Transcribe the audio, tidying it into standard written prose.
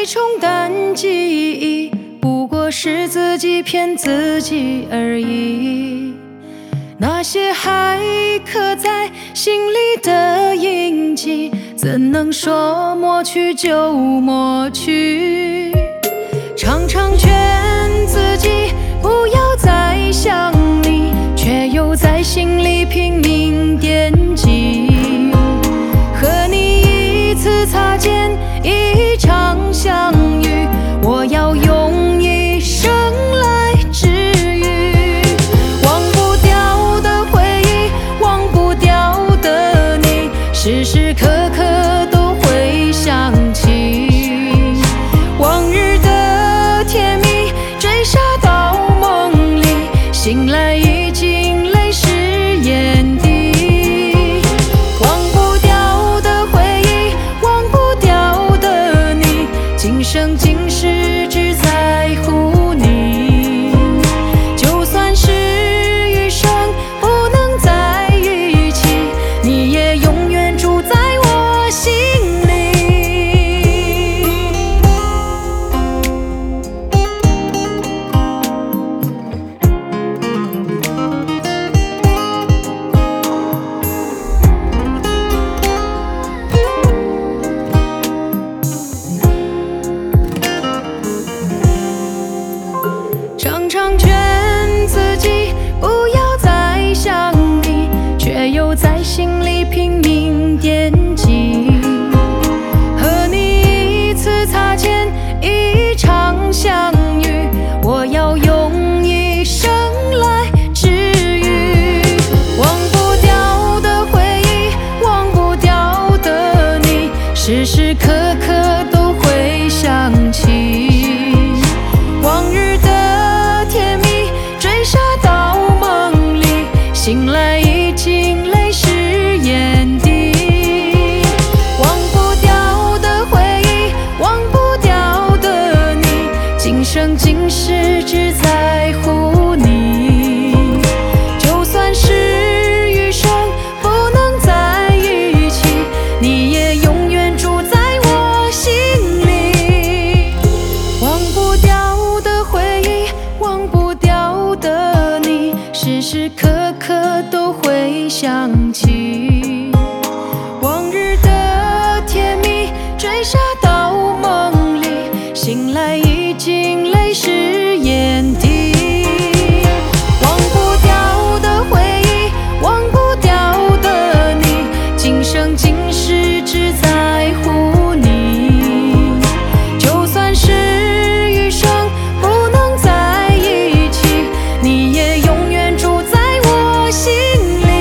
被冲淡记忆，不过是自己骗自己而已。那些还刻在心里的印记，怎能说抹去就抹去？常常劝自己不要再想你，却又在心里拼命惦记。和你一次擦肩，一场相遇，我要用一生来治愈。忘不掉的回忆，忘不掉的你，时时刻刻都会想起。往日的甜蜜追杀到梦里，醒来已经泪湿眼底。忘不掉的回忆，忘不掉的你，今生今世只在乎你。就算是余生不能再一起，你也永远住在我心里。常常劝自己不要再想你，却又在心里拼命惦记。和你一次擦肩，一场相遇，我要用一生来治愈。忘不掉的回忆，忘不掉的你，时时刻刻都会想起。往日的甜蜜追杀到梦里，醒来已经泪湿眼底。忘不掉的回忆，忘不掉的你，今生今世只在乎你。就算是余生不能在一起，你也永远住在我心里。忘不掉的回忆，忘不掉的你，时时刻刻都会想起。往日的甜蜜追杀到梦里，醒来已经泪湿眼底。忘不掉的回忆，忘不掉的你，今生今世只在乎你。就算是余生不能在一起，你也永远住在我心里。